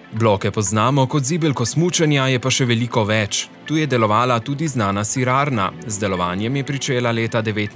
Bloke poznamo kot zibelko smučanja, je pa še veliko več. Tu je delovala tudi znana sirarna. Z delovanjem je pričela leta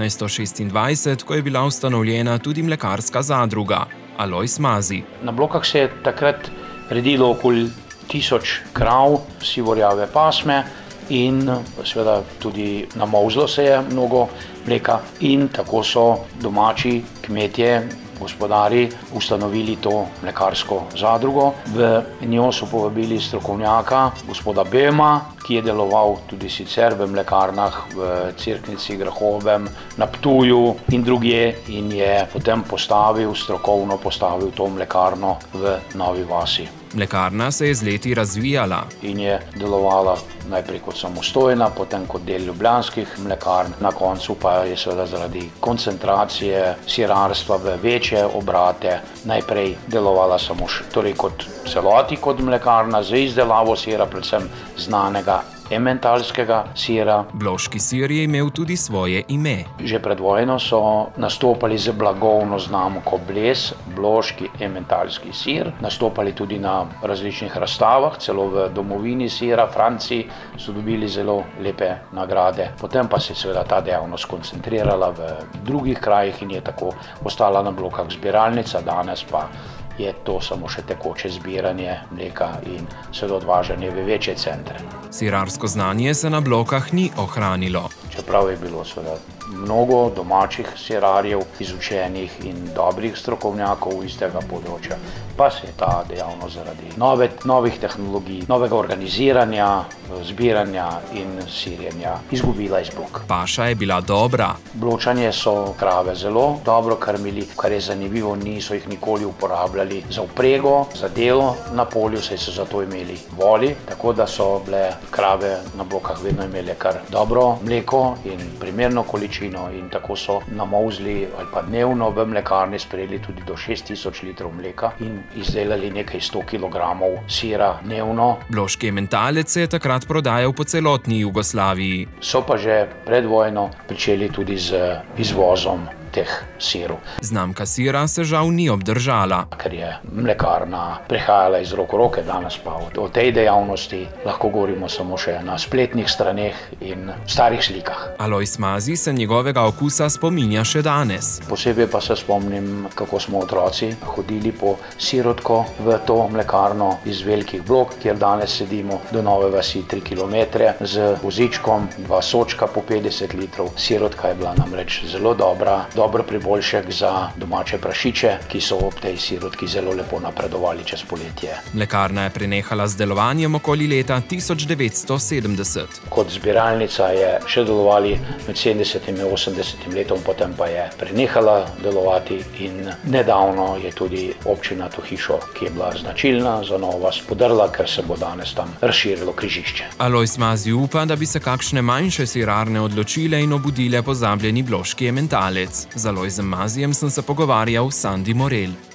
1926, ko je bila ustanovljena tudi mlekarska zadruga. Alojz Mazij. Na Blokah se je takrat redilo okoli 1000 krav sivorjave pasme in seveda tudi namolzlo se je mnogo mleka in tako so domači kmetje, gospodari ustanovili to mlekarsko zadrugo. V njo so povabili strokovnjaka, gospoda Böhma, ki je deloval tudi sicer v mlekarnah v Cerknici, Grahovem, na Ptuju in drugje in je potem strokovno postavil to mlekarno v Novi vasi. Mlekarna se je z leti razvijala. In je delovala najprej kot samostojna, potem kot del ljubljanskih mlekarn, na koncu pa je seveda zaradi koncentracije sirarstva v večje obrate najprej delovala samo kot celoti kot mlekarna z izdelavo sira, predvsem znanega ementalskega sira. Bloški sir je imel tudi svoje ime. Že pred vojno so nastopali z blagovno znamko Bles, bloški ementalski sir. Nastopali tudi na različnih razstavah, celo v domovini sira, Franciji, so dobili zelo lepe nagrade. Potem pa se je seveda ta dejavnost koncentrirala v drugih krajih in je tako ostala na Blokah zbiralnica, danes pa je to samo še tekoče zbiranje mleka in seveda odvažanje v večje centre. Sirarsko znanje se na Blokah ni ohranilo. Čeprav je bilo seveda mnogo domačih sirarjev, izučenih in dobrih strokovnjakov iz tega področja, pa se je ta dejavnost zaradi novih tehnologij, novega organiziranja, zbiranja in sirjenja izgubila iz Blok. Paša je bila dobra. Bločanje so krave zelo dobro krmili, kar je zanimivo, niso jih nikoli uporabljali za vprego, za delo na polju, saj so zato imeli voli, tako da so bile krave na Blokah vedno imele kar dobro mleko in primerno količino in tako so namolzli ali pa dnevno v mlekarni sprejeli tudi do 6000 litrov mleka in izdelali nekaj 100 kilogramov sira dnevno. Bloški ementalec se je takrat prodajal po celotni Jugoslaviji. So pa že pred vojno pričeli tudi z izvozom teh sirov. Znamka sira se žal ni obdržala. Ker je mlekarna prehajala iz rok v roke, danes pa o tej dejavnosti lahko govorimo samo še na spletnih straneh in starih slikah. Alojz Mazij se njegovega okusa spominja še danes. Posebej pa se spomnim, kako smo otroci hodili po sirotko v to mlekarno iz Velikih Blok, kjer danes sedimo, do Nove vasi 3 kilometre z vozičkom, 2 sočka po 50 litrov. Sirotka je bila namreč zelo dober priboljšek za domače prašiče, ki so ob tej sirotki zelo lepo napredovali čez poletje. Mlekarna je prenehala z delovanjem okoli leta 1970. Kot zbiralnica je še delovali med 70 in 80 letom, potem pa je prenehala delovati in nedavno je tudi občina to hišo, ki je bila značilna za Novo vas, podrla, ker se bo danes tam razširilo križišče. Alojz Mazij upa, da bi se kakšne manjše sirarne odločile in obudile pozabljeni bloški ementalec. Z Alojzem Mazijem sem se pogovarjal Sandi Morel.